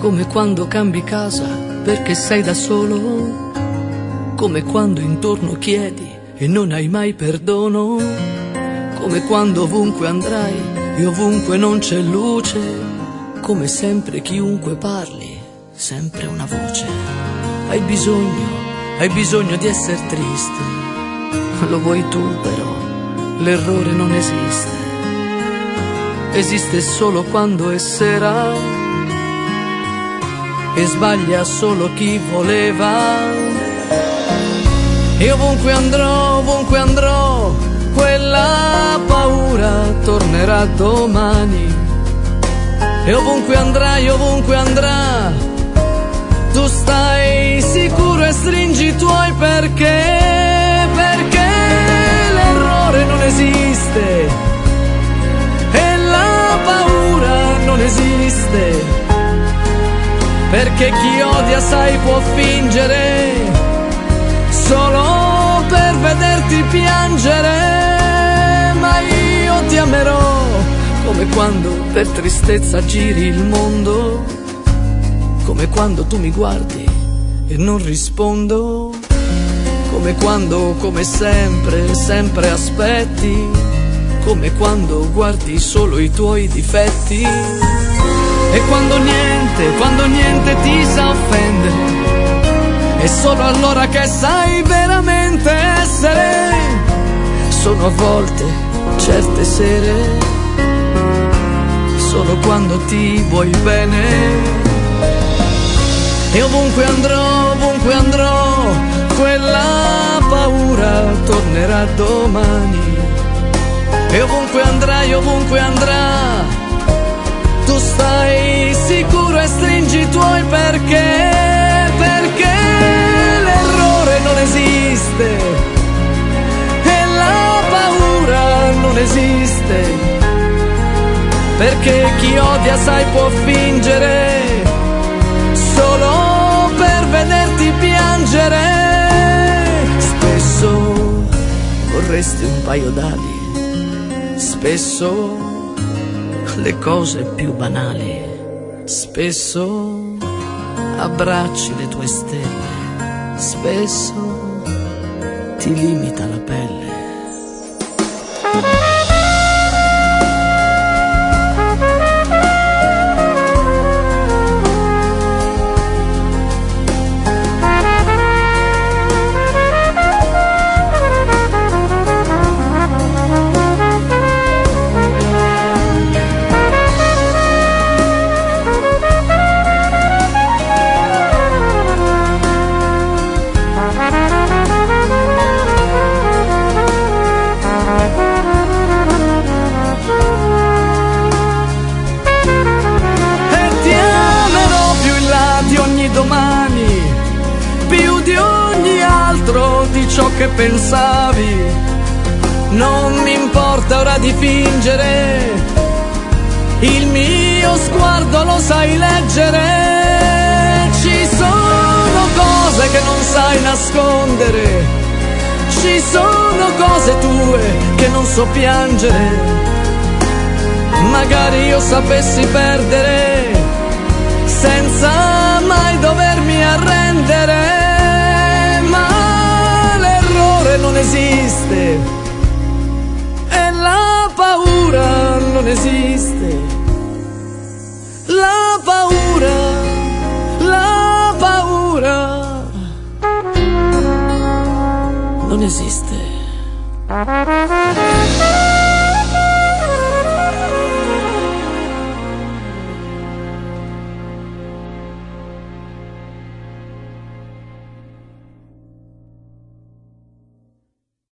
come quando cambi casa perché sei da solo, come quando intorno chiedi e non hai mai perdono, come quando ovunque andrai e ovunque non c'è luce, come sempre chiunque parli, sempre una voce. Hai bisogno di essere triste, lo vuoi tu però, l'errore non esiste. Esiste solo quando è sera e sbaglia solo chi voleva. E ovunque andrò, quella paura tornerà domani. E ovunque andrà, tu stai sicuro e stringi i tuoi perché l'errore non esiste e la paura non esiste, perché chi odia sai può fingere solo per vederti piangere, ma io ti amerò come quando per tristezza giri il mondo, come quando tu mi guardi e non rispondo, come quando, come sempre aspetti, come quando guardi solo i tuoi difetti. E quando niente ti sa offendere, è solo allora che sai veramente essere. Sono a volte certe sere, solo quando ti vuoi bene. E ovunque andrò, quella paura tornerà domani. E ovunque andrà, tu stai sicuro e stringi i tuoi perché l'errore non esiste e la paura non esiste, perché chi odia sai può fingere solo per vederti piangere. Spesso vorresti un paio d'ali, spesso le cose più banali, spesso abbracci le tue stelle, spesso ti limita la pelle. Domani, più di ogni altro di ciò che pensavi, non mi importa ora di fingere, il mio sguardo lo sai leggere. Ci sono cose che non sai nascondere, ci sono cose tue che non so piangere. Magari io sapessi perdere senza mai dovermi arrendere, ma l'errore non esiste e la paura non esiste. La paura non esiste.